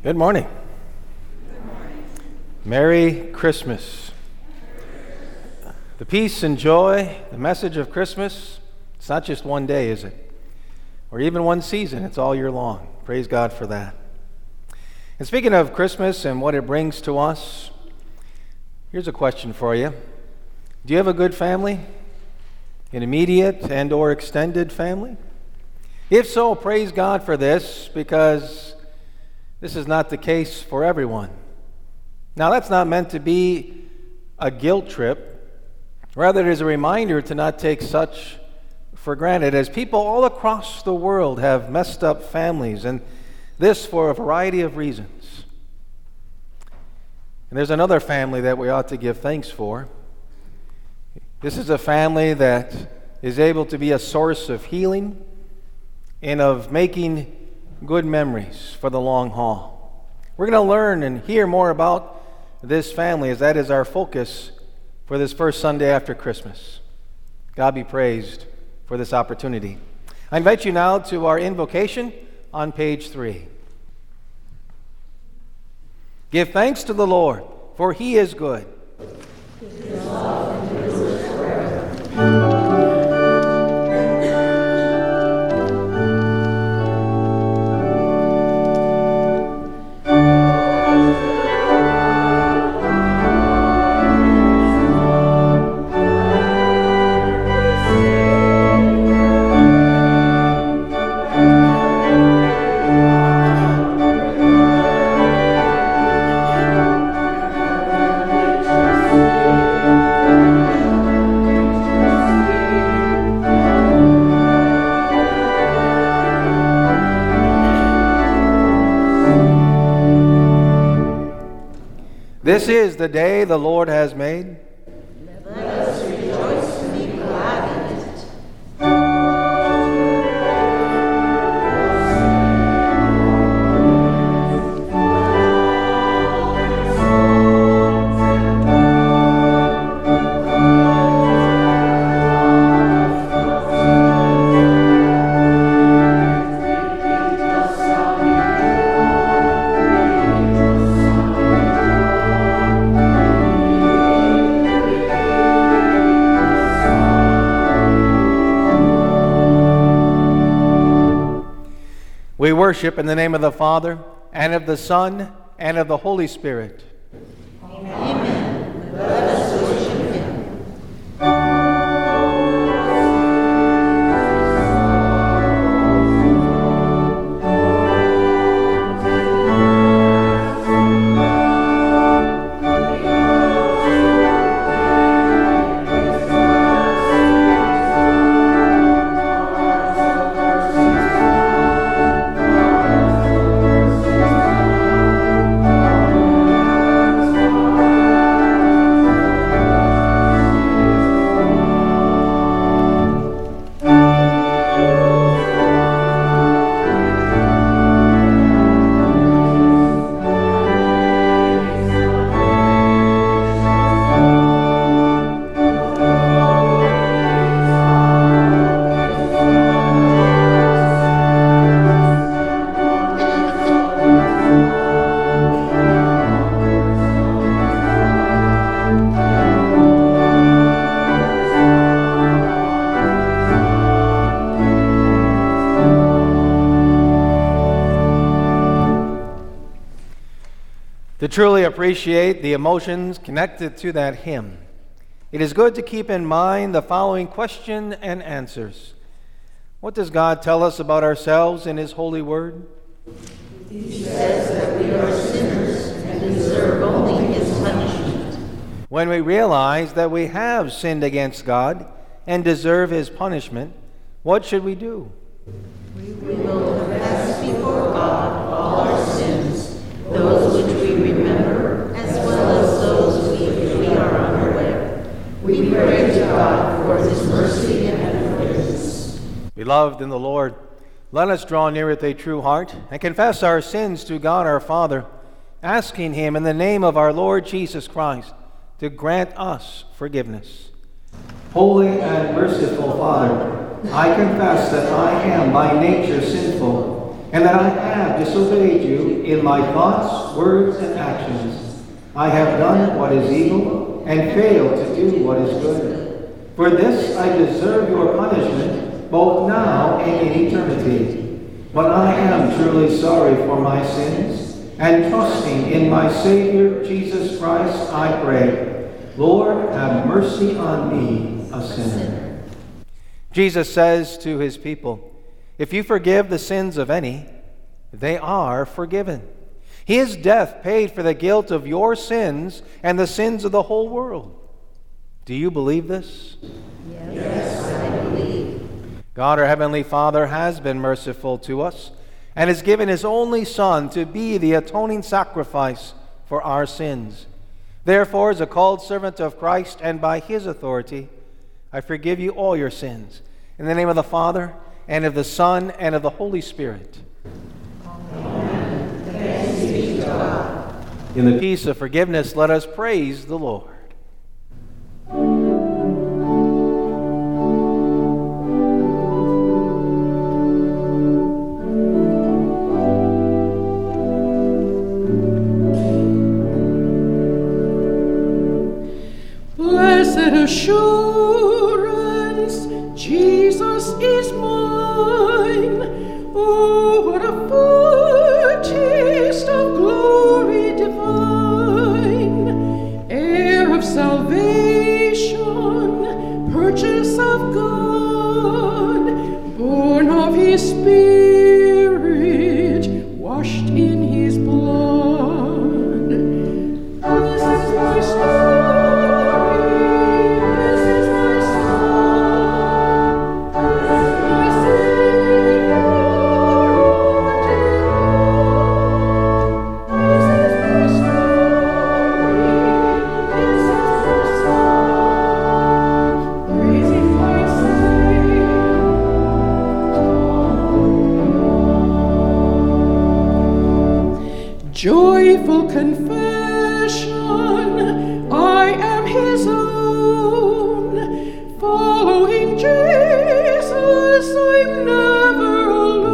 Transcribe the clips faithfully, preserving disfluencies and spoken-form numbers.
Good morning. Good morning. Merry Christmas. The peace and joy, the message of Christmas, it's not just one day, is it? Or even one season, it's all year long. Praise God for that. And speaking of Christmas and what it brings to us, here's a question for you. Do you have a good family? An immediate and or extended family? If so, praise God for this, because this is not the case for everyone. Now, that's not meant to be a guilt trip. Rather, it is a reminder to not take such for granted, as people all across the world have messed up families, and this for a variety of reasons. And there's another family that we ought to give thanks for. This is a family that is able to be a source of healing and of making good memories for the long haul. We're going to learn and hear more about this family, as that is our focus for this first Sunday after Christmas. God be praised for this opportunity. I invite you now to our invocation on page three. Give thanks to the Lord, for He is good. His love endures forever. This is the day the Lord has made. Let us rejoice and be glad in it. We worship in the name of the Father, and of the Son, and of the Holy Spirit. Amen. Let us worship Him. To truly appreciate the emotions connected to that hymn, it is good to keep in mind the following question and answers. What does God tell us about ourselves in His holy word? He says that we are sinners and deserve only His punishment. When we realize that we have sinned against God and deserve His punishment, what should we do? We will confess before God all our sins, those which we remember, as well as those which we are unaware. We pray to God for His mercy and forgiveness. Beloved in the Lord, let us draw near with a true heart and confess our sins to God our Father, asking Him in the name of our Lord Jesus Christ to grant us forgiveness. Holy and merciful Father, I confess that I am by nature sinful, and that I have disobeyed you in my thoughts, words, and actions. I have done what is evil and failed to do what is good. For this I deserve your punishment, both now and in eternity. But I am truly sorry for my sins, and trusting in my Savior, Jesus Christ, I pray, Lord, have mercy on me, a sinner. Jesus says to his people, if you forgive the sins of any, they are forgiven. His death paid for the guilt of your sins and the sins of the whole world. Do you believe this? Yes, yes, I believe. God, our Heavenly Father, has been merciful to us and has given his only Son to be the atoning sacrifice for our sins. Therefore, as a called servant of Christ and by his authority, I forgive you all your sins. In the name of the Father, and of the Son, and of the Holy Spirit. Amen. Thanks be to God. In the peace of forgiveness, let us praise the Lord. Blessed assurance, Jesus is mine. Oh, what a foretaste of glory divine, heir of salvation, purchase of God, born of his Spirit, washed in his blood. This is my story, this is my song, this is my Savior all the day long. This is my story, this is my song, praising my Savior. Joyful confession, I am his own. Following Jesus, I'm never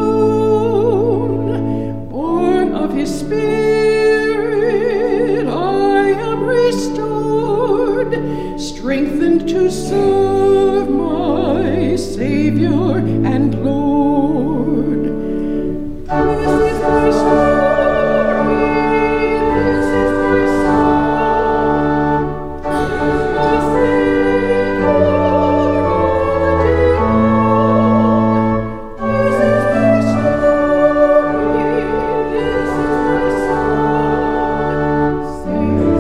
alone. Born of his Spirit, I am restored, strengthened to serve my Savior and Lord. This is my story, this is my song, this is my Savior all the day long. This is my story, this is my song, Savior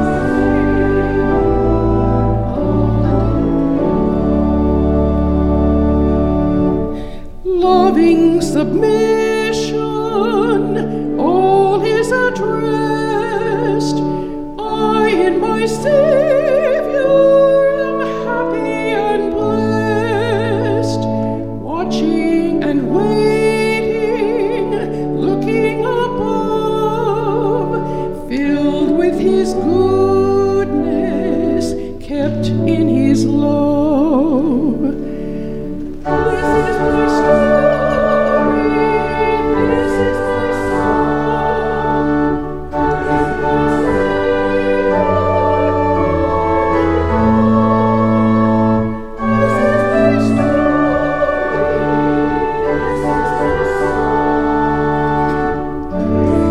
all the day long. Loving submission, all is at rest. I in my Savior am happy and blessed, watching and waiting, looking above, filled with his goodness, kept in his love. This is my story, this is my song, this is my Savior all the long. This is my story, this is my song, praising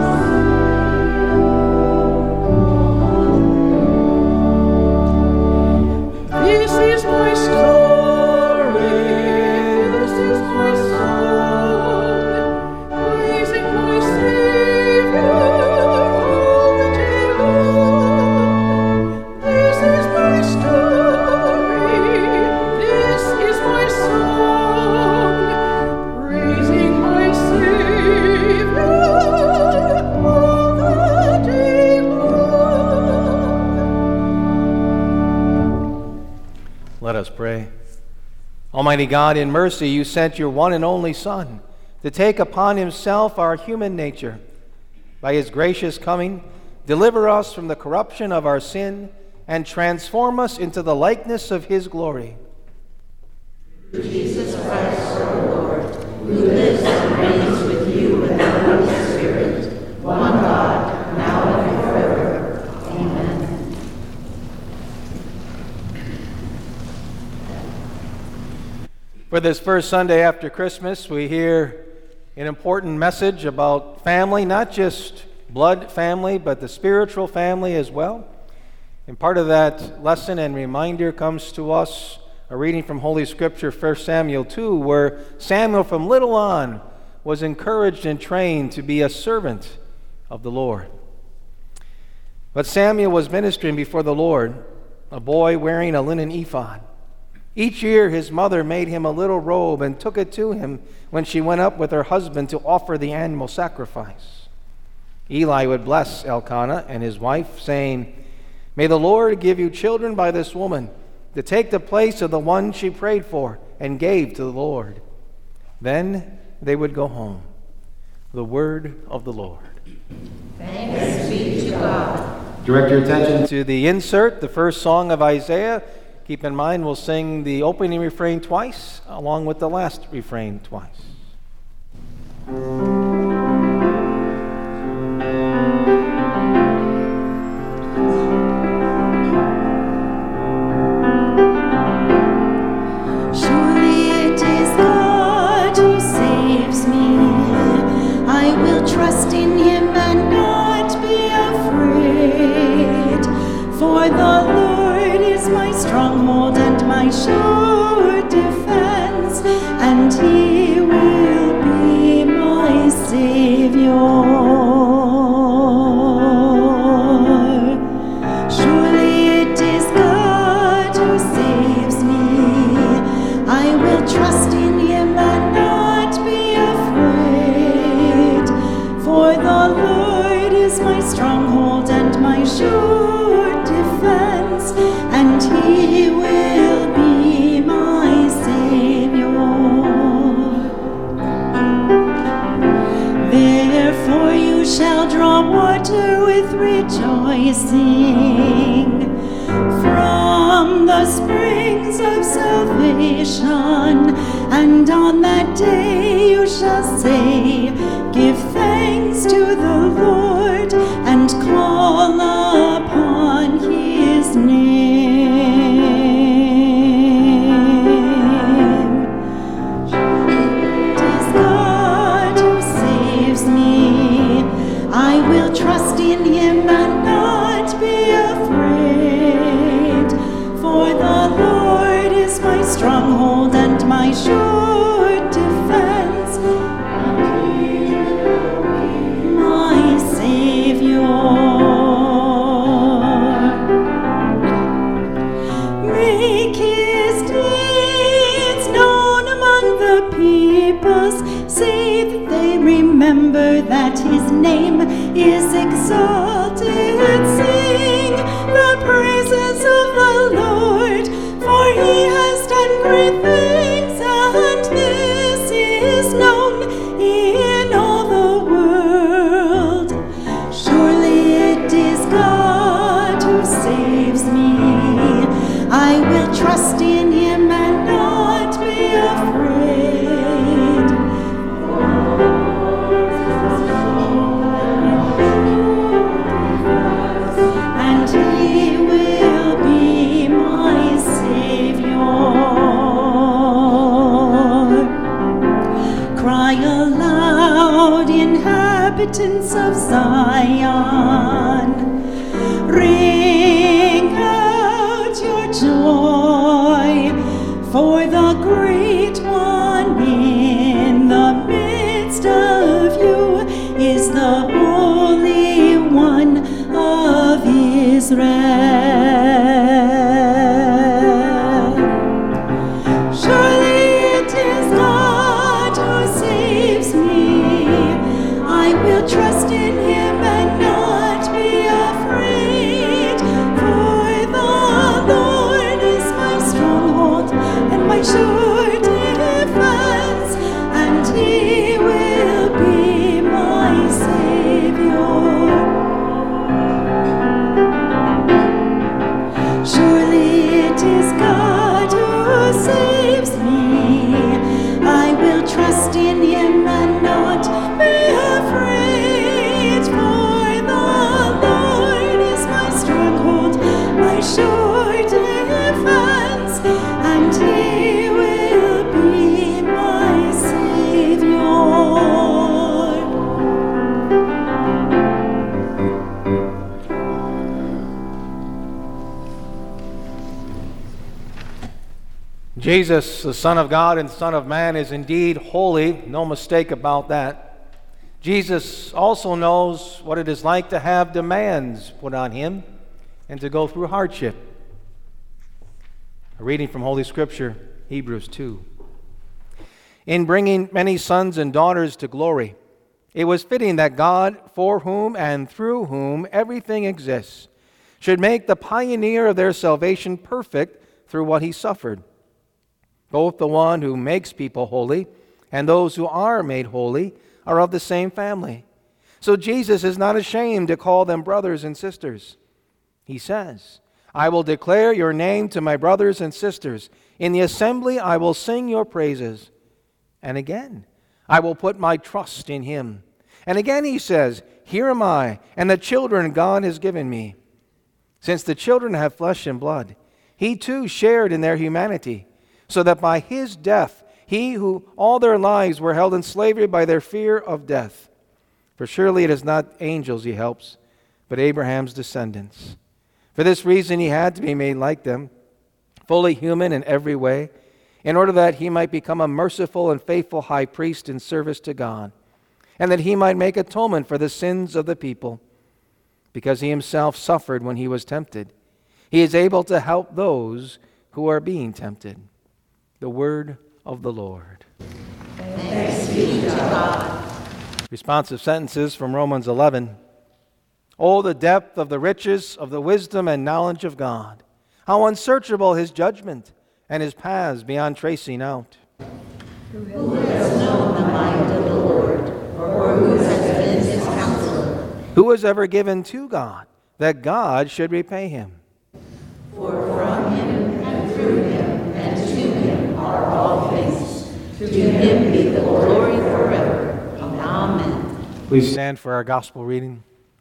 my Savior. This is my story, this is my song, praising my Savior all the day long. This is my story, this is my song, praising my Savior all the day long. Let us pray. Almighty God, in mercy, you sent your one and only Son to take upon himself our human nature. By his gracious coming, deliver us from the corruption of our sin and transform us into the likeness of his glory. Jesus Christ, our Lord, who lives and reigns with For this first Sunday after Christmas, we hear an important message about family, not just blood family, but the spiritual family as well. And part of that lesson and reminder comes to us, a reading from Holy Scripture, First Samuel two, where Samuel from little on was encouraged and trained to be a servant of the Lord. But Samuel was ministering before the Lord, a boy wearing a linen ephod. Each year his mother made him a little robe and took it to him when she went up with her husband to offer the animal sacrifice. Eli would bless Elkanah and his wife, saying, "May the Lord give you children by this woman, to take the place of the one she prayed for and gave to the Lord." Then they would go home. The word of the Lord. Thanks be to God. Direct your attention to the insert, the first song of Isaiah. Keep in mind we'll sing the opening refrain twice, along with the last refrain twice. Trust in him and not be afraid, for the Lord is my stronghold and my sure defense, and he will be my Savior. Surely it is God who saves me. I will trust in him and not be afraid, for the Lord is my stronghold and my sure defense, and he will be my Savior. Therefore you shall draw water with rejoicing from the springs of salvation, and on that day you shall say, "Give thanks to the Lord and call upon his name." It is God who saves me. I will trust in him and not be afraid, for the Lord is my stronghold and my sure defense, and he will be my Savior. Make his deeds known among the peoples, say that they remember that his name is exalted. Sing the praises of the Lord, for he has done great things, and this is known in all the world. Surely it is God who saves me. I will trust in him and not be afraid. And he will be my Savior. Cry aloud, inhabitants of Zion. Ring out your joy, for the great one in the midst of you is the Holy One of Israel. Surely it is God who saves me. I will trust in him and not be afraid, for the Lord is my stronghold and my sure defense, and he will be my Savior. Surely it is God who saves me. I will trust in him and not be afraid, for the Lord is my stronghold, my sure defense, and he will be Jesus, the Son of God and Son of Man, is indeed holy, no mistake about that. Jesus also knows what it is like to have demands put on him and to go through hardship. A reading from Holy Scripture, Hebrews two. In bringing many sons and daughters to glory, it was fitting that God, for whom and through whom everything exists, should make the pioneer of their salvation perfect through what he suffered. Both the one who makes people holy and those who are made holy are of the same family. So Jesus is not ashamed to call them brothers and sisters. He says, I will declare your name to my brothers and sisters. In the assembly I will sing your praises. And again, I will put my trust in him. And again he says, here am I, and the children God has given me. Since the children have flesh and blood, he too shared in their humanity, so that by his death, he who all their lives were held in slavery by their fear of death. For surely it is not angels he helps, but Abraham's descendants. For this reason he had to be made like them, fully human in every way, in order that he might become a merciful and faithful high priest in service to God, and that he might make atonement for the sins of the people. Because he himself suffered when he was tempted, he is able to help those who are being tempted. The word of the Lord. Thanks be to God. Responsive sentences from Romans eleven. Oh, the depth of the riches of the wisdom and knowledge of God! How unsearchable his judgment, and his paths beyond tracing out. Who has known the mind of the Lord, or who has been his counselor? Who has ever given to God, that God should repay him? For from him and through him and to him are all things. To him be the glory forever. Amen. Please stand for our gospel reading.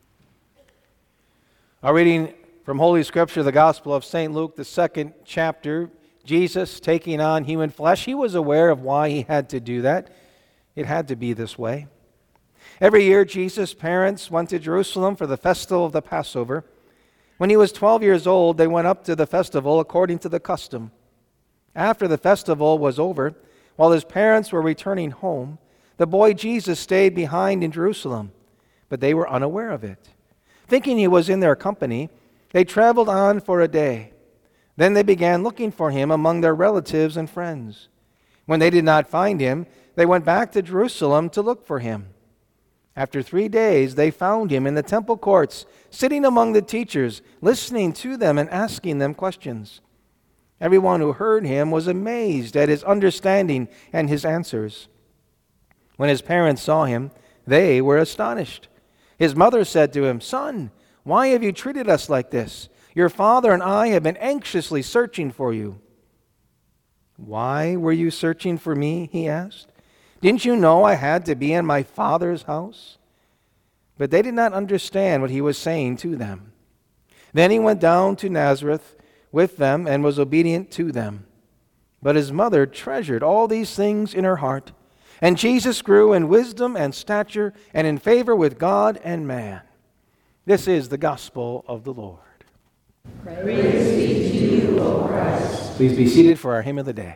Our reading from Holy Scripture, the Gospel of Saint Luke, the second chapter. Jesus taking on human flesh. He was aware of why he had to do that. It had to be this way. Every year, Jesus' parents went to Jerusalem for the festival of the Passover. When he was twelve years old, they went up to the festival according to the custom. After the festival was over, while his parents were returning home, the boy Jesus stayed behind in Jerusalem, but they were unaware of it. Thinking he was in their company, they traveled on for a day. Then they began looking for him among their relatives and friends. When they did not find him, they went back to Jerusalem to look for him. After three days, they found him in the temple courts, sitting among the teachers, listening to them and asking them questions. Everyone who heard him was amazed at his understanding and his answers. When his parents saw him, they were astonished. His mother said to him, "Son, why have you treated us like this? Your father and I have been anxiously searching for you." "Why were you searching for me?" he asked. "Didn't you know I had to be in my Father's house?" But they did not understand what he was saying to them. Then he went down to Nazareth with them and was obedient to them. But his mother treasured all these things in her heart. And Jesus grew in wisdom and stature and in favor with God and man. This is the gospel of the Lord. Praise be to you, O Christ. Please be seated for our hymn of the day.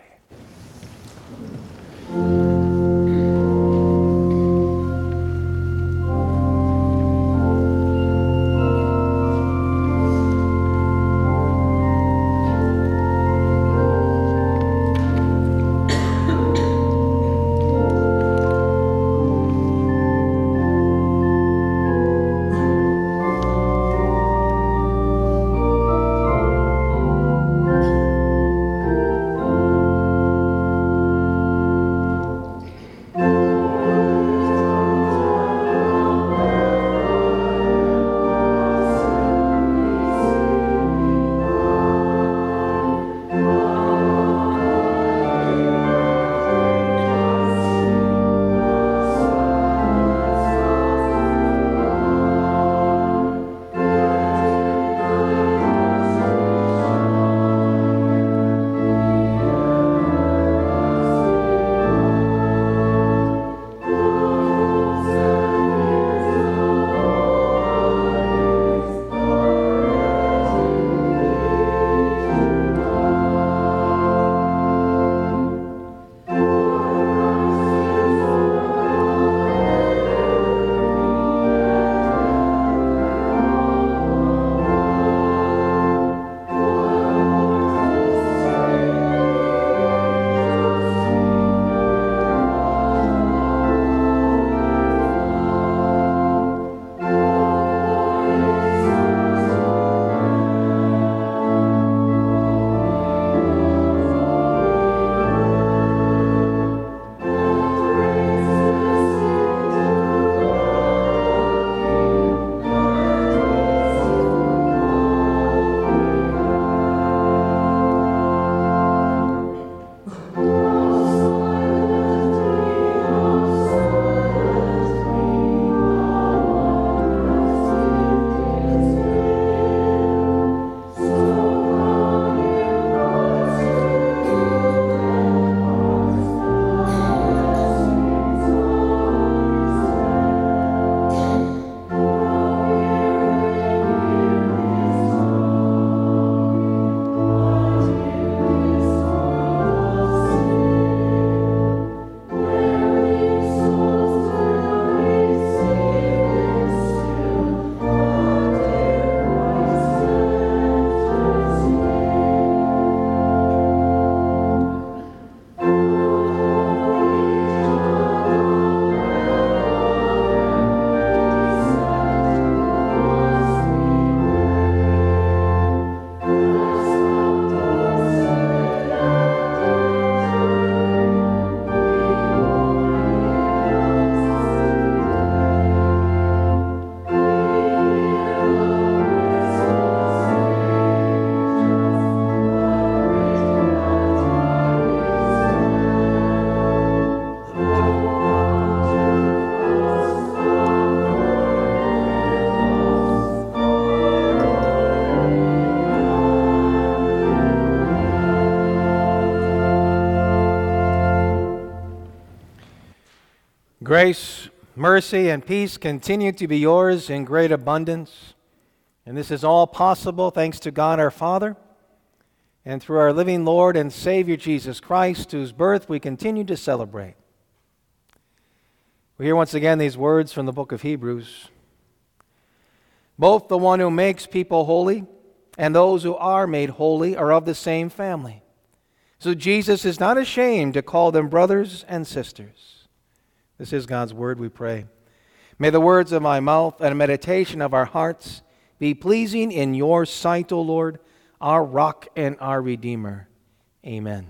Grace, mercy, and peace continue to be yours in great abundance. And this is all possible thanks to God our Father and through our living Lord and Savior Jesus Christ, whose birth we continue to celebrate. We hear once again these words from the book of Hebrews. Both the one who makes people holy and those who are made holy are of the same family. So Jesus is not ashamed to call them brothers and sisters. This is God's word, we pray. May the words of my mouth and the meditation of our hearts be pleasing in your sight, O Lord, our rock and our Redeemer. Amen.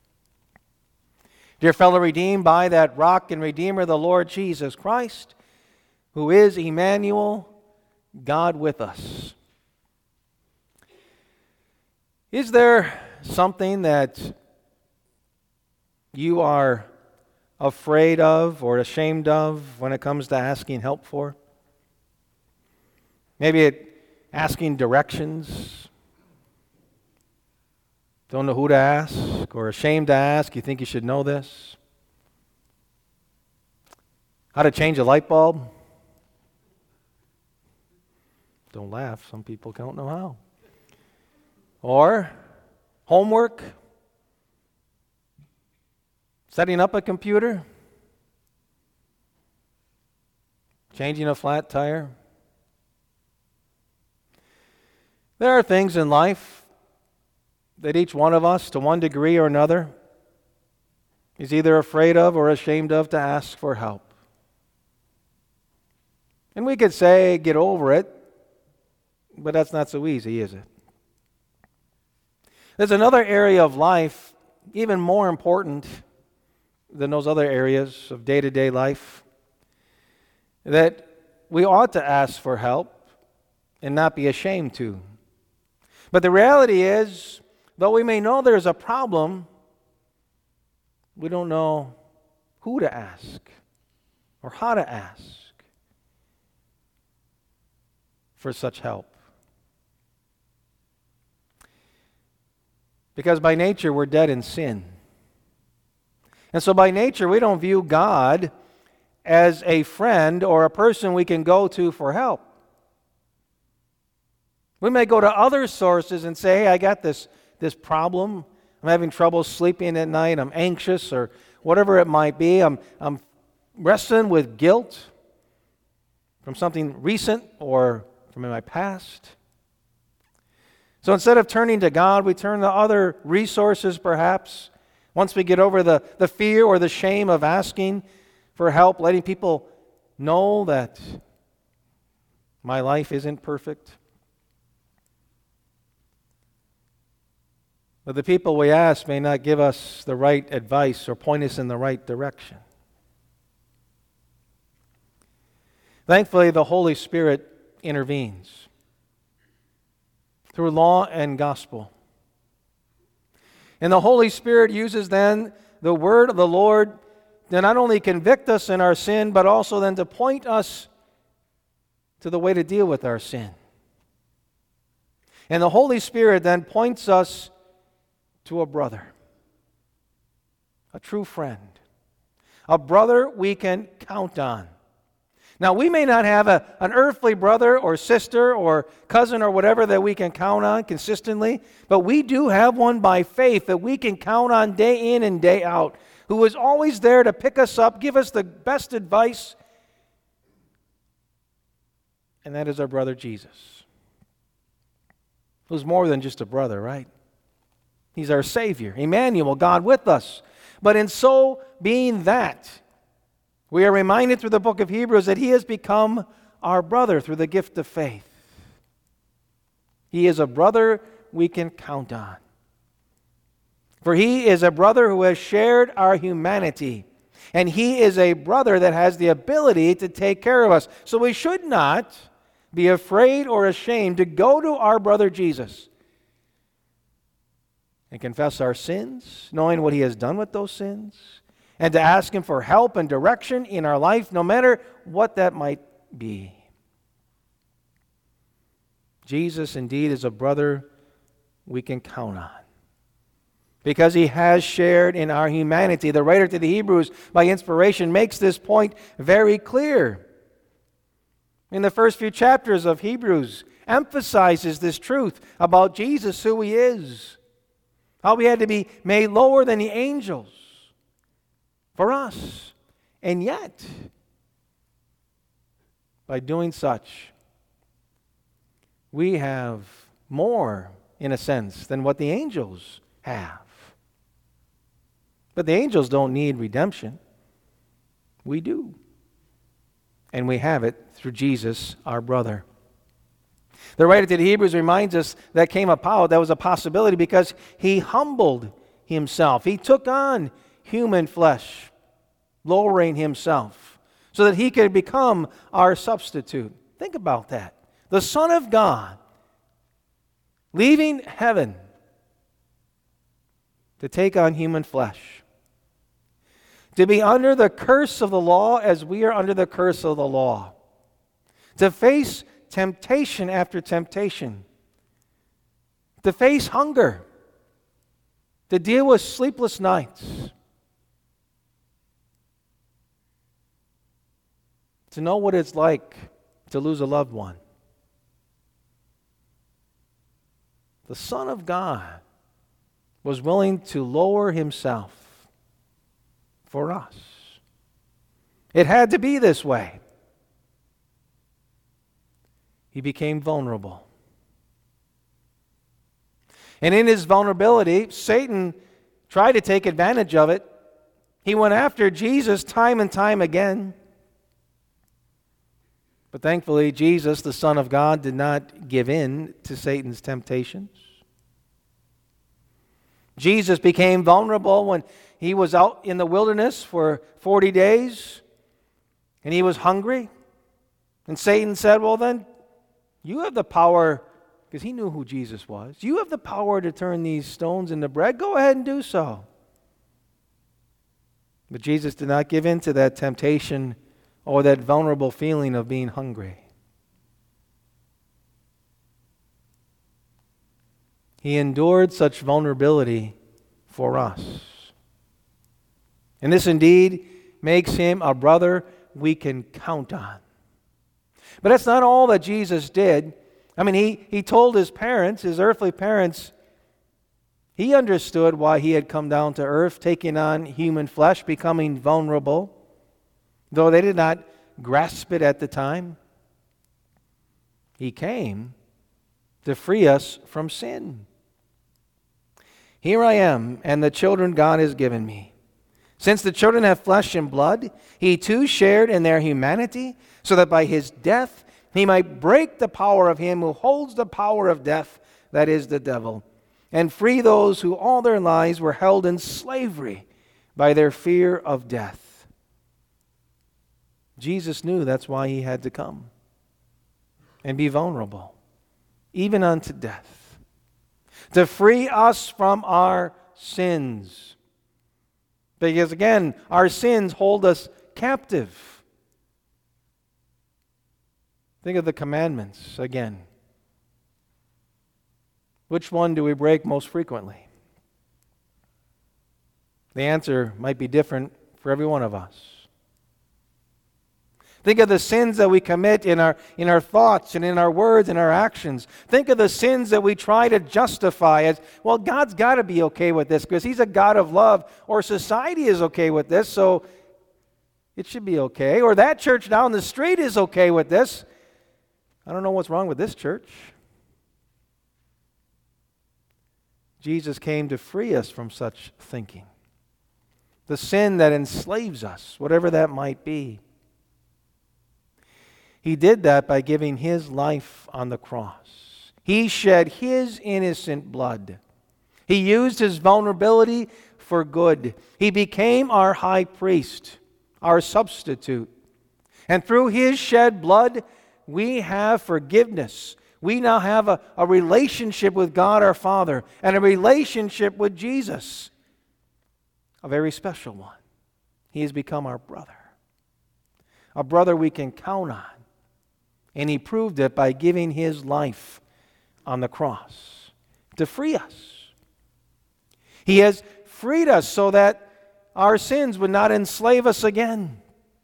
Dear fellow redeemed by that rock and Redeemer, the Lord Jesus Christ, who is Emmanuel, God with us. Is there something that you are afraid of or ashamed of when it comes to asking help for? Maybe it, asking directions. Don't know who to ask or ashamed to ask. You think you should know this. How to change a light bulb. Don't laugh. Some people don't know how. Or homework. Setting up a computer. Changing a flat tire. There are things in life that each one of us, to one degree or another, is either afraid of or ashamed of to ask for help. And we could say, get over it, but that's not so easy, is it? There's another area of life, even more important than those other areas of day-to-day life, that we ought to ask for help and not be ashamed to. But the reality is, though we may know there's a problem, we don't know who to ask or how to ask for such help. Because by nature we're dead in sin. And so by nature we don't view God as a friend or a person we can go to for help. We may go to other sources and say, hey, I got this, this problem. I'm having trouble sleeping at night. I'm anxious or whatever it might be. I'm, I'm wrestling with guilt from something recent or from in my past. So instead of turning to God, we turn to other resources perhaps. Once we get over the, the fear or the shame of asking for help, letting people know that my life isn't perfect. But the people we ask may not give us the right advice or point us in the right direction. Thankfully, the Holy Spirit intervenes through law and gospel. And the Holy Spirit uses then the word of the Lord to not only convict us in our sin, but also then to point us to the way to deal with our sin. And the Holy Spirit then points us to a brother, a true friend, a brother we can count on. Now, we may not have a, an earthly brother or sister or cousin or whatever that we can count on consistently, but we do have one by faith that we can count on day in and day out, who is always there to pick us up, give us the best advice, and that is our brother Jesus, who's more than just a brother, right? He's our Savior, Emmanuel, God with us. But in so being that, we are reminded through the book of Hebrews that He has become our brother through the gift of faith. He is a brother we can count on. For He is a brother who has shared our humanity. And He is a brother that has the ability to take care of us. So we should not be afraid or ashamed to go to our brother Jesus and confess our sins, knowing what He has done with those sins, and to ask Him for help and direction in our life, no matter what that might be. Jesus indeed is a brother we can count on. because he has shared in our humanity. The writer to the Hebrews, by inspiration, makes this point very clear. In the first few chapters of Hebrews, emphasizes this truth about Jesus, who he is, how he had to be made lower than the angels for us. And yet, by doing such, we have more, in a sense, than what the angels have. But the angels don't need redemption. We do. And we have it through Jesus, our brother. The writer to the Hebrews reminds us that came about, that was a possibility because he humbled himself. He took on human flesh, lowering himself, so that he could become our substitute. Think about that. The Son of God, leaving heaven to take on human flesh, to be under the curse of the law as we are under the curse of the law, to face temptation after temptation, to face hunger, to deal with sleepless nights, to know what it's like to lose a loved one. The Son of God was willing to lower himself for us. It had to be this way. He became vulnerable. And in his vulnerability, Satan tried to take advantage of it. He went after Jesus time and time again. But thankfully, Jesus, the Son of God, did not give in to Satan's temptations. Jesus became vulnerable when he was out in the wilderness for forty days and he was hungry. And Satan said, well then, you have the power, because he knew who Jesus was. You have the power to turn these stones into bread. Go ahead and do so. But Jesus did not give in to that temptation or that vulnerable feeling of being hungry. He endured such vulnerability for us. And this indeed makes him a brother we can count on. But that's not all that Jesus did. I mean, he, he told his parents, his earthly parents, he understood why he had come down to earth, taking on human flesh, becoming vulnerable, though they did not grasp it at the time. He came to free us from sin. Here I am, and the children God has given me. Since the children have flesh and blood, he too shared in their humanity, so that by his death he might break the power of him who holds the power of death, that is the devil, and free those who all their lives were held in slavery by their fear of death. Jesus knew that's why he had to come and be vulnerable, even unto death, to free us from our sins. Because again, our sins hold us captive. Think of the commandments again. Which one do we break most frequently? The answer might be different for every one of us. Think of the sins that we commit in our, in our thoughts and in our words and our actions. Think of the sins that we try to justify as, well, God's got to be okay with this because he's a God of love, or society is okay with this, so it should be okay. Or that church down the street is okay with this. I don't know what's wrong with this church. Jesus came to free us from such thinking. The sin that enslaves us, whatever that might be. He did that by giving his life on the cross. He shed his innocent blood. He used his vulnerability for good. He became our high priest, our substitute. And through his shed blood, we have forgiveness. We now have a, a relationship with God our Father and a relationship with Jesus, a very special one. He has become our brother, a brother we can count on. And he proved it by giving his life on the cross to free us. He has freed us so that our sins would not enslave us again.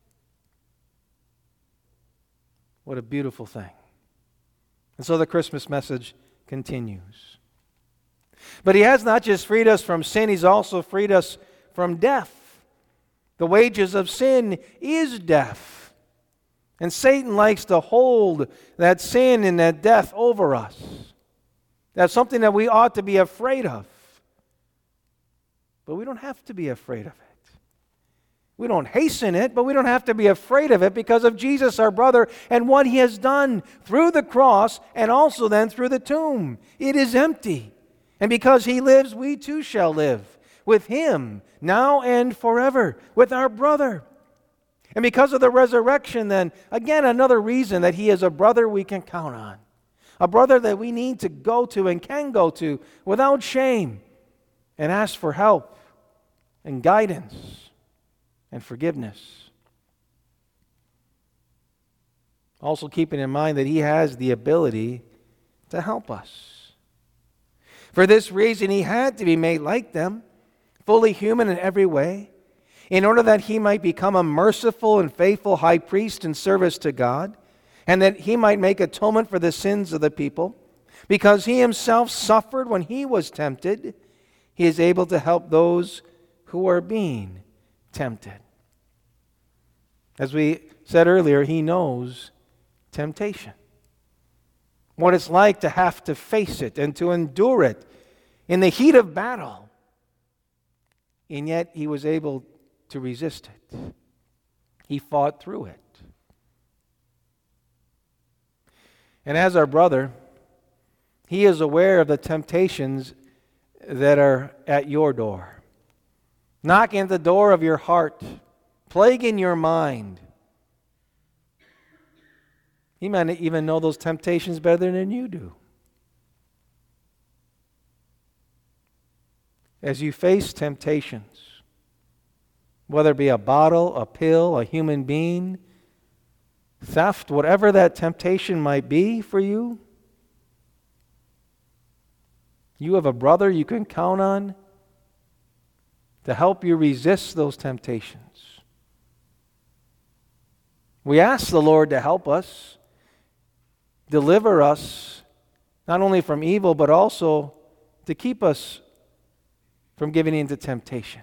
What a beautiful thing. And so the Christmas message continues. But He has not just freed us from sin, He's also freed us from death. The wages of sin is death. And Satan likes to hold that sin and that death over us. That's something that we ought to be afraid of. But we don't have to be afraid of it. We don't hasten it, but we don't have to be afraid of it because of Jesus, our brother, and what He has done through the cross and also then through the tomb. It is empty. And because He lives, we too shall live with Him now and forever, with our brother. And because of the resurrection, then, again, another reason that He is a brother we can count on. A brother that we need to go to and can go to without shame and ask for help and guidance and forgiveness. Also keeping in mind that He has the ability to help us. For this reason, He had to be made like them, fully human in every way, in order that He might become a merciful and faithful high priest in service to God, and that He might make atonement for the sins of the people. Because He Himself suffered when He was tempted, He is able to help those who are being tempted. As we said earlier, He knows temptation. What it's like to have to face it and to endure it in the heat of battle. And yet He was able to resist it. He fought through it. And as our brother, He is aware of the temptations that are at your door, knocking at the door of your heart, plaguing your mind. He might even know those temptations better than you do. As you face temptations, whether it be a bottle, a pill, a human being, theft, whatever that temptation might be for you, you have a brother you can count on to help you resist those temptations. We ask the Lord to help us, deliver us, not only from evil, but also to keep us from giving into temptation.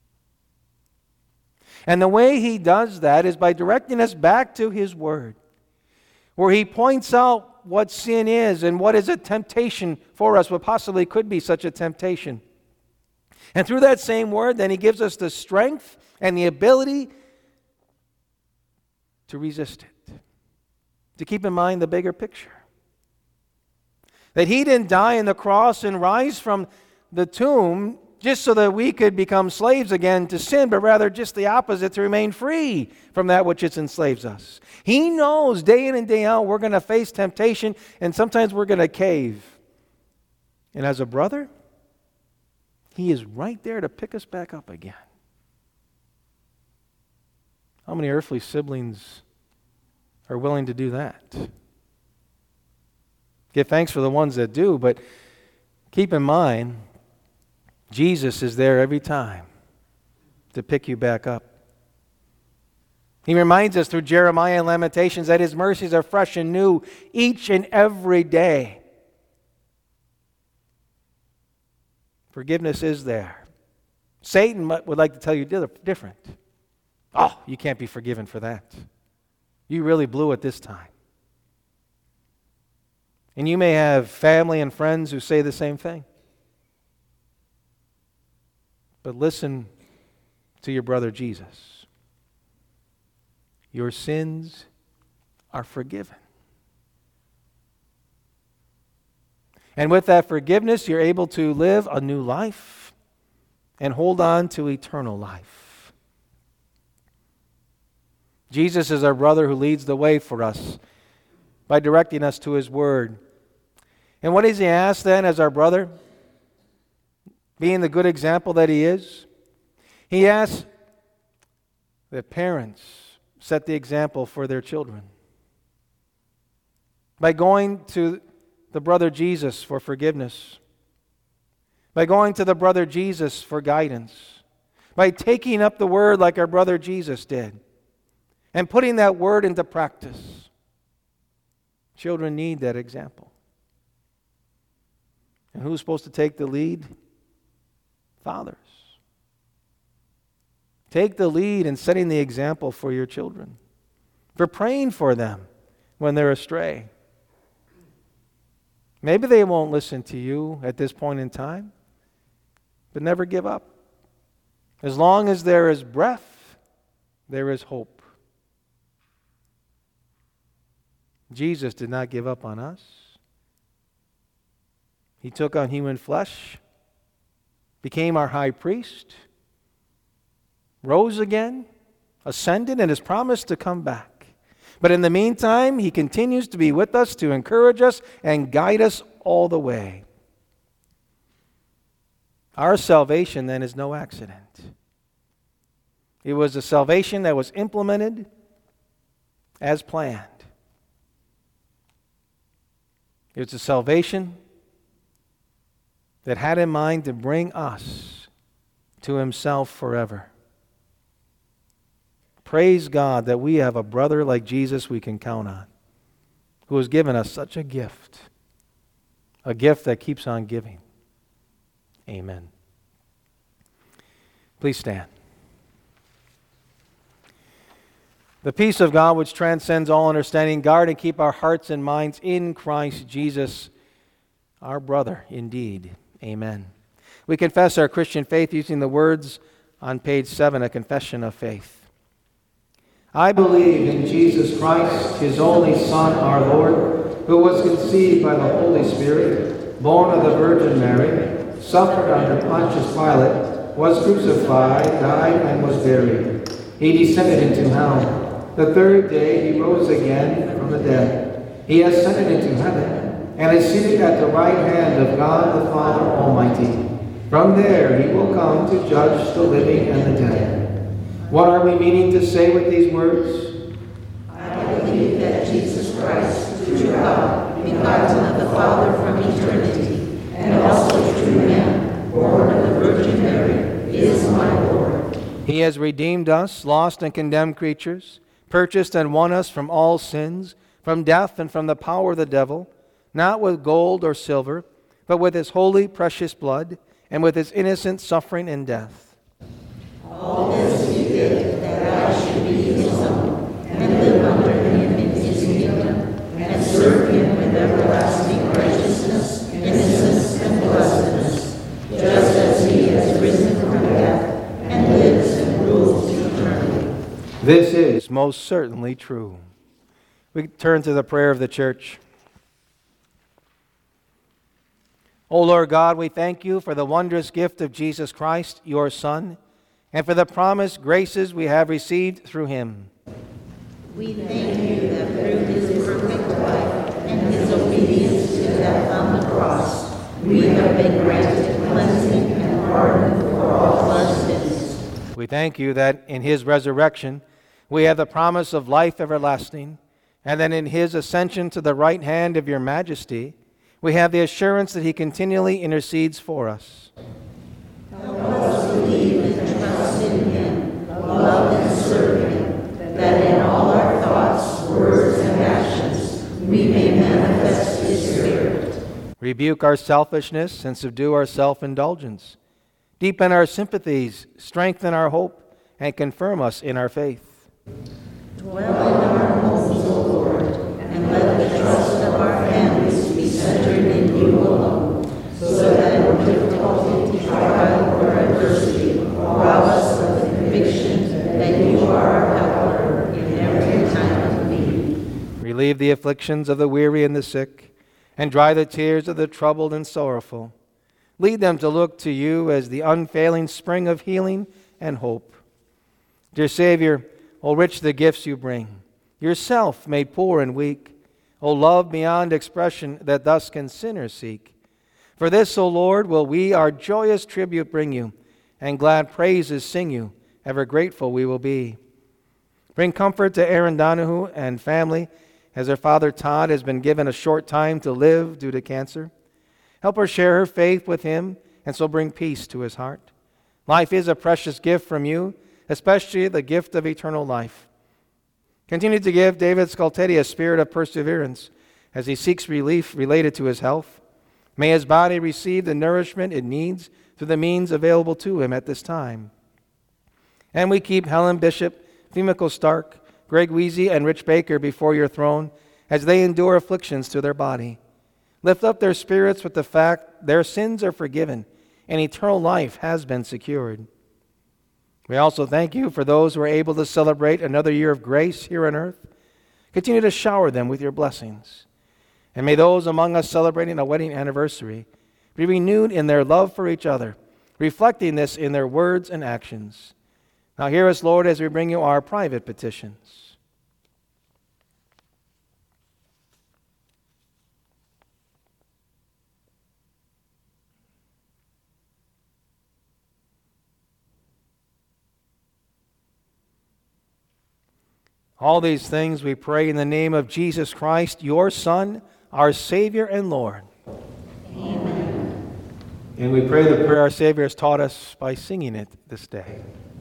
And the way He does that is by directing us back to His Word, where He points out what sin is and what is a temptation for us, what possibly could be such a temptation. And through that same Word, then He gives us the strength and the ability to resist it, to keep in mind the bigger picture. That He didn't die on the cross and rise from the tomb just so that we could become slaves again to sin, but rather just the opposite, to remain free from that which enslaves us. He knows day in and day out we're going to face temptation, and sometimes we're going to cave. And as a brother, He is right there to pick us back up again. How many earthly siblings are willing to do that? Give thanks for the ones that do, but keep in mind, Jesus is there every time to pick you back up. He reminds us through Jeremiah and Lamentations that His mercies are fresh and new each and every day. Forgiveness is there. Satan would like to tell you different. Oh, you can't be forgiven for that. You really blew it this time. And you may have family and friends who say the same thing. But listen to your brother Jesus. Your sins are forgiven. And with that forgiveness, you're able to live a new life and hold on to eternal life. Jesus is our brother who leads the way for us by directing us to His Word. And what does He ask then as our brother? Being the good example that He is, He asks that parents set the example for their children. By going to the brother Jesus for forgiveness. by going to the brother Jesus for guidance, by taking up the word like our brother Jesus did, and putting that word into practice. Children need that example. And who's supposed to take the lead? Fathers. Take the lead in setting the example for your children, for praying for them when they're astray. Maybe they won't listen to you at this point in time, but never give up. As long as there is breath, there is hope. Jesus did not give up on us. He took on human flesh, became our high priest, rose again, ascended, and has promised to come back. But in the meantime, He continues to be with us to encourage us and guide us all the way. Our salvation, then, is no accident. It was a salvation that was implemented as planned. It's a salvation that had in mind to bring us to Himself forever. Praise God that we have a brother like Jesus we can count on, who has given us such a gift, a gift that keeps on giving. Amen. Please stand. The peace of God, which transcends all understanding, guard and keep our hearts and minds in Christ Jesus, our brother indeed. Amen. We confess our Christian faith using the words on page seven, a confession of faith. I believe in Jesus Christ, His only Son, our Lord, who was conceived by the Holy Spirit, born of the Virgin Mary, suffered under Pontius Pilate, was crucified, died, and was buried. He descended into hell. The third day He rose again from the dead. He ascended into heaven and is seated at the right hand of God the Father Almighty. From there He will come to judge the living and the dead. What are we meaning to say with these words? I believe that Jesus Christ, true God, begotten of the Father from eternity, and also true man, born of the Virgin Mary, is my Lord. He has redeemed us, lost and condemned creatures, purchased and won us from all sins, from death and from the power of the devil, not with gold or silver, but with His holy, precious blood, and with His innocent suffering and death. All this He did that I should be His own, and live under Him in His kingdom, and serve Him with everlasting righteousness, innocence, and blessedness, just as He has risen from death, and lives and rules eternally. This is most certainly true. We turn to the prayer of the church. O Lord God, we thank You for the wondrous gift of Jesus Christ, Your Son, and for the promised graces we have received through Him. We thank You that through His perfect life and His obedience to death on the cross, we have been granted cleansing and pardon for all our sins. We thank You that in His resurrection we have the promise of life everlasting, and that in His ascension to the right hand of Your majesty, we have the assurance that He continually intercedes for us. Help us believe and trust in Him, love and serve Him, that in all our thoughts, words, and actions we may manifest His Spirit. Rebuke our selfishness and subdue our self-indulgence. Deepen our sympathies, strengthen our hope, and confirm us in our faith. Dwell in our homes, O Lord, and let the trust of our families be centered in You alone, so that in difficulty, trial, or adversity, rob us of the conviction that You are our helper in every time of need. Relieve the afflictions of the weary and the sick, and dry the tears of the troubled and sorrowful. Lead them to look to You as the unfailing spring of healing and hope. Dear Savior, O rich the gifts You bring, Yourself made poor and weak, O love beyond expression that thus can sinners seek. For this, O Lord, will we our joyous tribute bring You, and glad praises sing You, ever grateful we will be. Bring comfort to Aaron Donahue and family, as her father Todd has been given a short time to live due to cancer. Help her share her faith with him and so bring peace to his heart. Life is a precious gift from you, especially the gift of eternal life. Continue to give David Scultetti a spirit of perseverance as he seeks relief related to his health. May his body receive the nourishment it needs through the means available to him at this time. And we keep Helen Bishop, Fumiko Stark, Greg Weezy, and Rich Baker before your throne as they endure afflictions to their body. Lift up their spirits with the fact their sins are forgiven and eternal life has been secured. We also thank you for those who are able to celebrate another year of grace here on earth. Continue to shower them with your blessings. And may those among us celebrating a wedding anniversary be renewed in their love for each other, reflecting this in their words and actions. Now hear us, Lord, as we bring you our private petitions. All these things we pray in the name of Jesus Christ, your Son, our Savior and Lord. Amen. And we pray the prayer our Savior has taught us by singing it this day.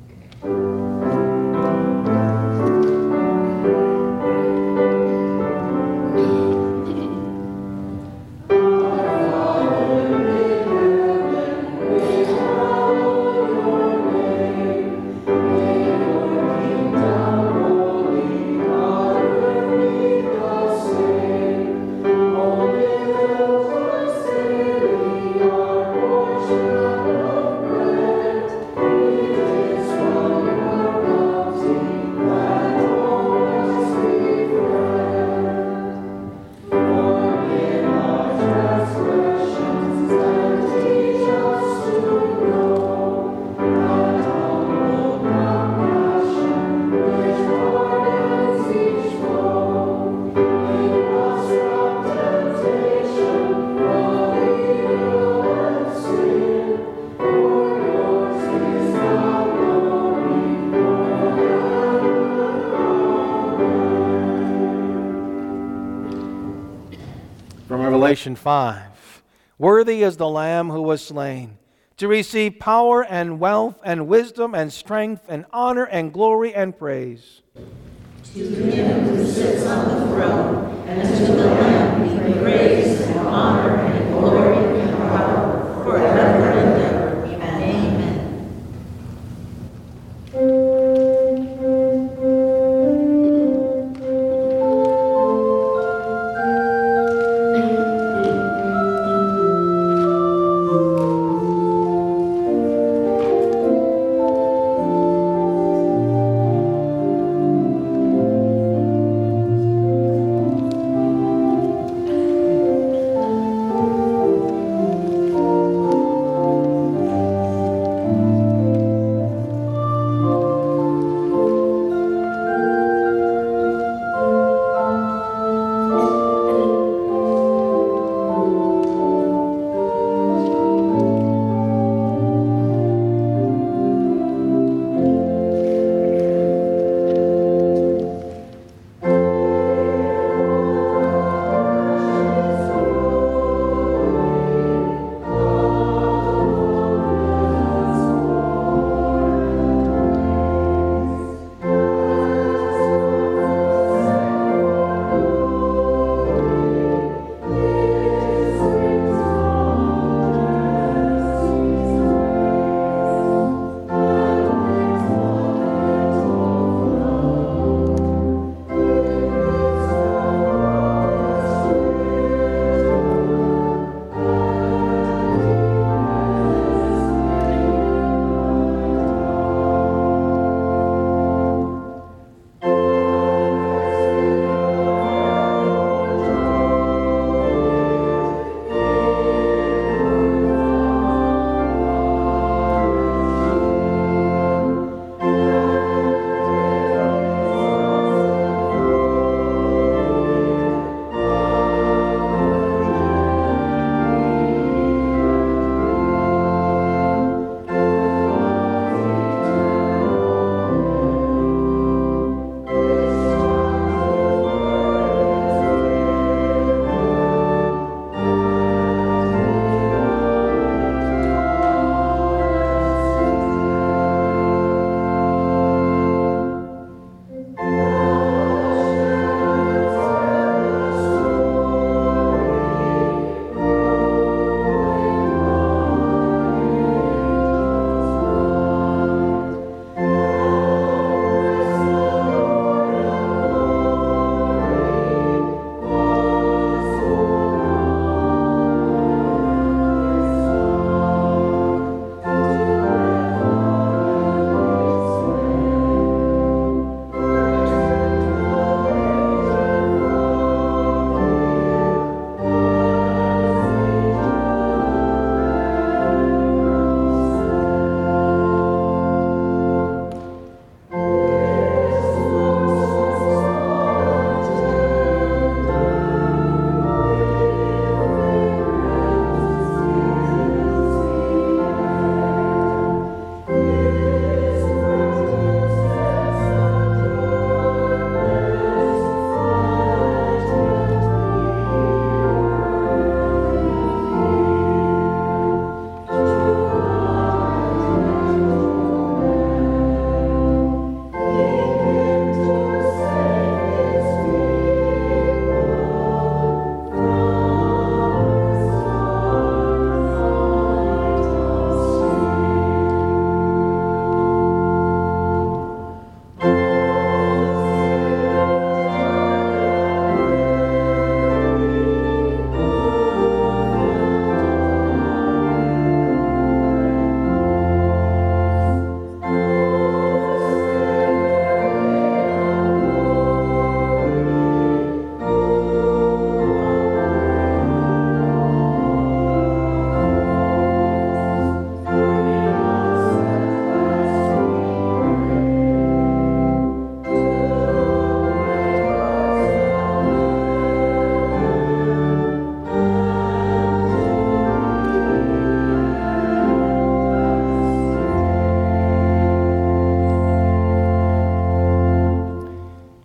Revelation five. Worthy is the Lamb who was slain to receive power and wealth and wisdom and strength and honor and glory and praise. To him who sits on the throne and to the Lamb be praise and honor and glory and power forever and ever. Amen. Amen.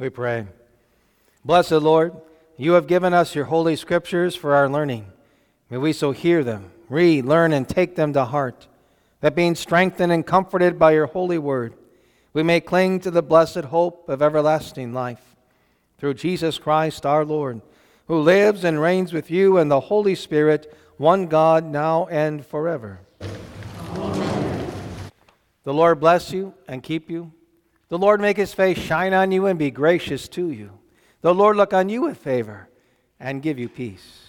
We pray. Blessed Lord, you have given us your holy scriptures for our learning. May we so hear them, read, learn, and take them to heart, that being strengthened and comforted by your holy word, we may cling to the blessed hope of everlasting life. Through Jesus Christ our Lord, who lives and reigns with you and the Holy Spirit, one God, now and forever. Amen. The Lord bless you and keep you. The Lord make his face shine on you and be gracious to you. The Lord look on you with favor and give you peace.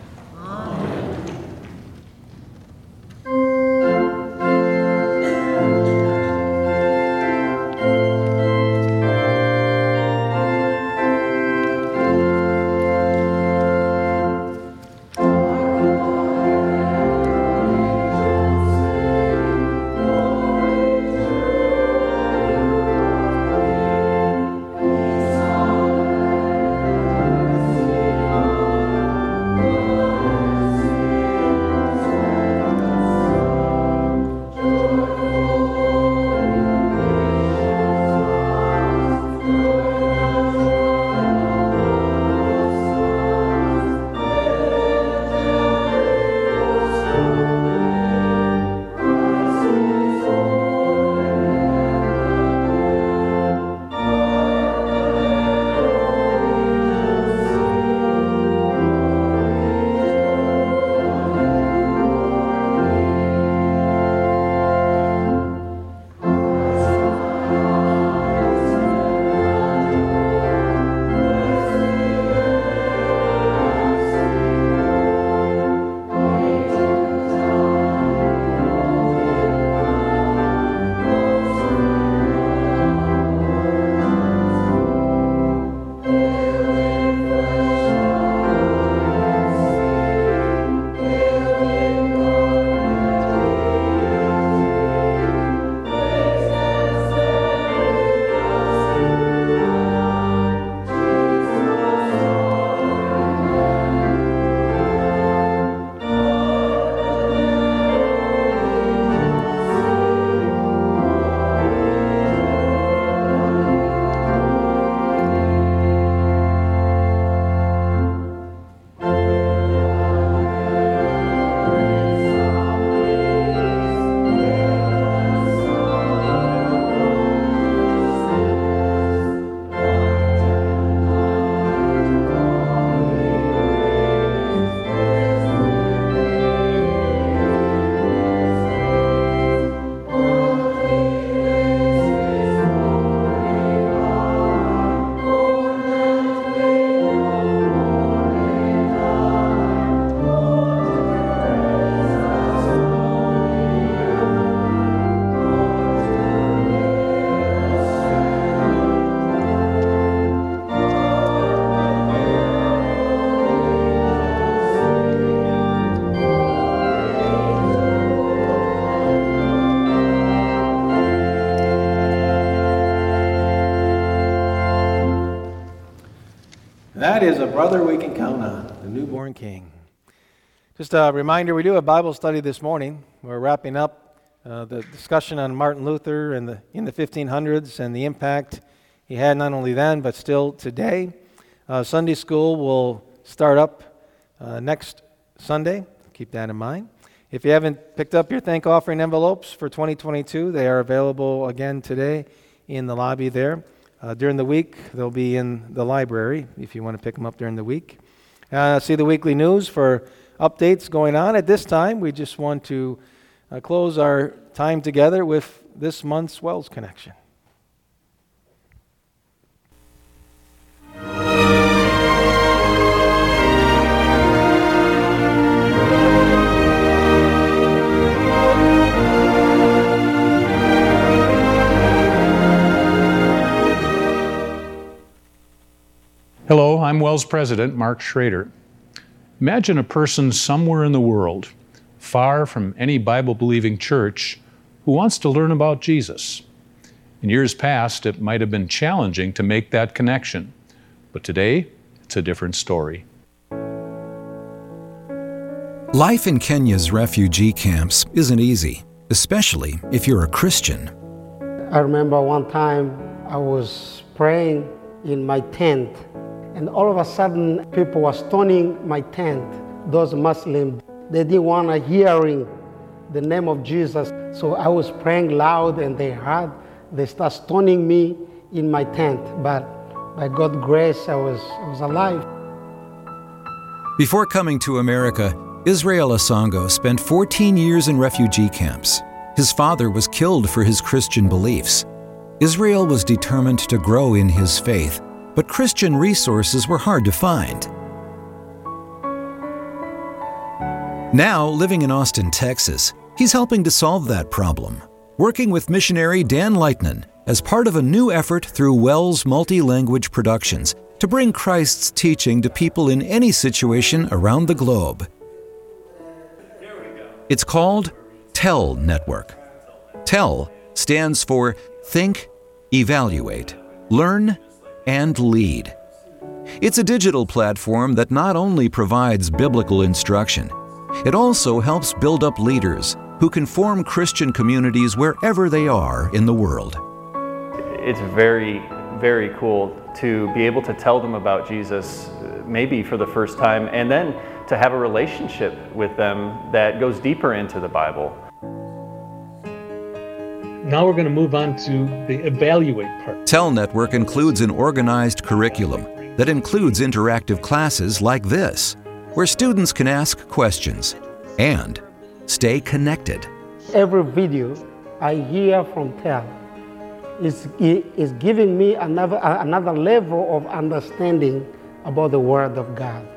That is a brother we can count on, the newborn King. Just a reminder, we do a Bible study this morning. We're wrapping up uh, the discussion on Martin Luther and the, in the fifteen hundreds and the impact he had not only then but still today. Uh, Sunday school will start up uh, next Sunday. Keep that in mind. If you haven't picked up your thank offering envelopes for twenty twenty-two, they are available again today in the lobby there. Uh, during the week, they'll be in the library if you want to pick them up during the week. Uh, see the weekly news for updates going on. At this time, we just want to uh, close our time together with this month's Wells Connection. Hello, I'm Wells President Mark Schrader. Imagine a person somewhere in the world, far from any Bible-believing church, who wants to learn about Jesus. In years past, it might have been challenging to make that connection, but today, it's a different story. Life in Kenya's refugee camps isn't easy, especially if you're a Christian. I remember one time I was praying in my tent. And all of a sudden, people were stoning my tent. Those Muslims, they didn't want to hearing the name of Jesus. So I was praying loud, and they heard. They start stoning me in my tent. But by God's grace, I was, I was alive. Before coming to America, Israel Asongo spent fourteen years in refugee camps. His father was killed for his Christian beliefs. Israel was determined to grow in his faith, but Christian resources were hard to find. Now, living in Austin, Texas, he's helping to solve that problem, working with missionary Dan Lightnin as part of a new effort through Wells Multi-Language Productions to bring Christ's teaching to people in any situation around the globe. It's called TEL Network. TEL stands for Think, Evaluate, Learn, and Lead. It's a digital platform that not only provides biblical instruction, it also helps build up leaders who can form Christian communities wherever they are in the world. It's very, very cool to be able to tell them about Jesus, maybe for the first time, and then to have a relationship with them that goes deeper into the Bible. Now we're going to move on to the evaluate part. TEL Network includes an organized curriculum that includes interactive classes like this, where students can ask questions and stay connected. Every video I hear from TEL is, is giving me another, another level of understanding about the Word of God.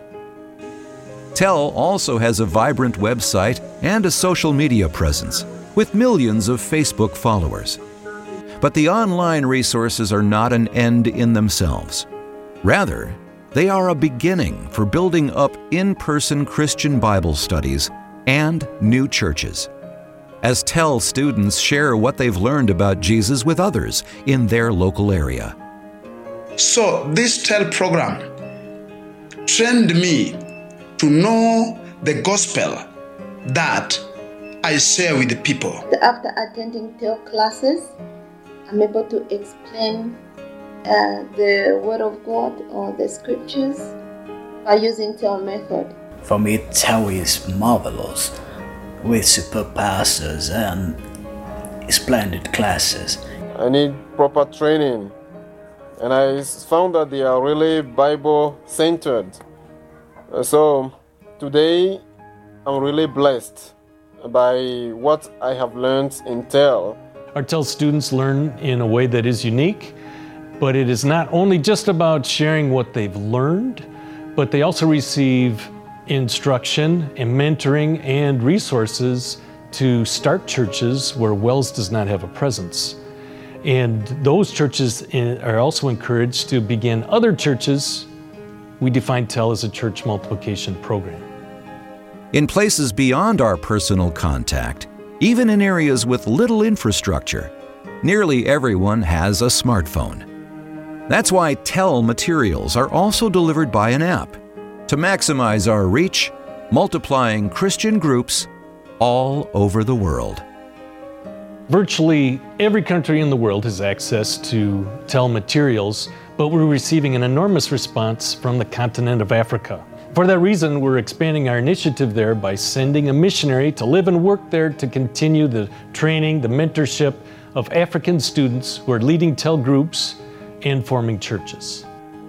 TEL also has a vibrant website and a social media presence with millions of Facebook followers. But the online resources are not an end in themselves. Rather, they are a beginning for building up in-person Christian Bible studies and new churches, as TEL students share what they've learned about Jesus with others in their local area. So this TEL program trained me to know the gospel that I share with the people. After attending TEL classes, I'm able to explain uh, the Word of God or the Scriptures by using TEL method. For me, TEL is marvelous, with superb pastors and splendid classes. I need proper training, and I found that they are really Bible-centered. So today, I'm really blessed by what I have learned in TEL. Our TEL students learn in a way that is unique, but it is not only just about sharing what they've learned, but they also receive instruction and mentoring and resources to start churches where Wells does not have a presence. And those churches are also encouraged to begin other churches. We define TEL as a church multiplication program. In places beyond our personal contact, even in areas with little infrastructure, nearly everyone has a smartphone. That's why TEL materials are also delivered by an app to maximize our reach, multiplying Christian groups all over the world. Virtually every country in the world has access to TEL materials, but we're receiving an enormous response from the continent of Africa. For that reason, we're expanding our initiative there by sending a missionary to live and work there to continue the training, the mentorship of African students who are leading TEL groups and forming churches.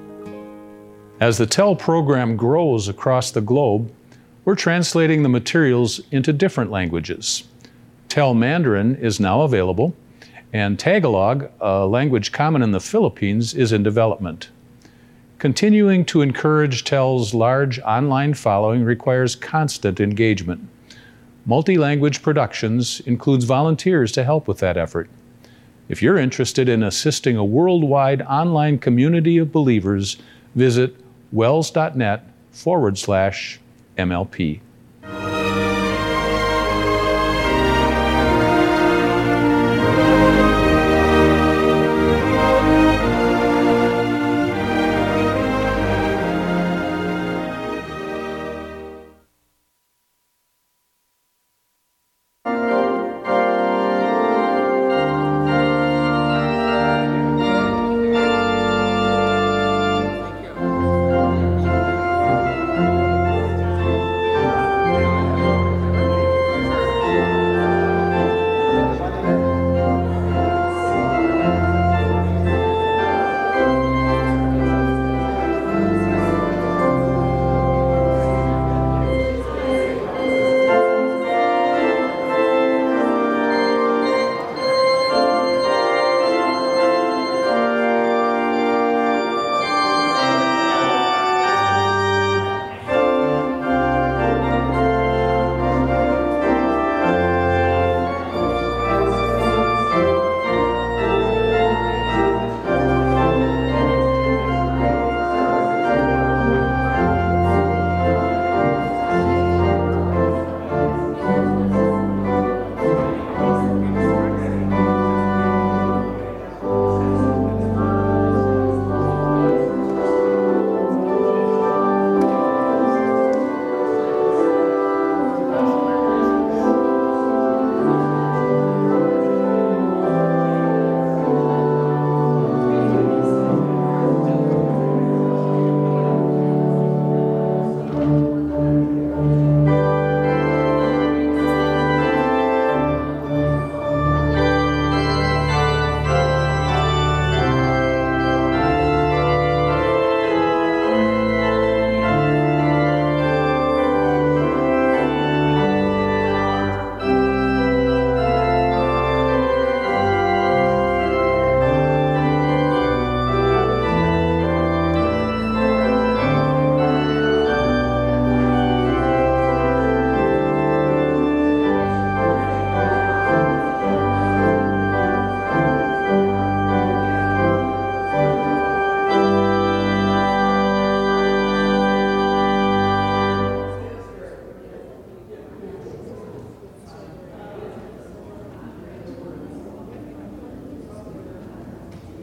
As the TEL program grows across the globe, we're translating the materials into different languages. TEL Mandarin is now available, and Tagalog, a language common in the Philippines, is in development. Continuing to encourage TEL's large online following requires constant engagement. Multi-language Productions includes volunteers to help with that effort. If you're interested in assisting a worldwide online community of believers, visit wells.net forward slash MLP.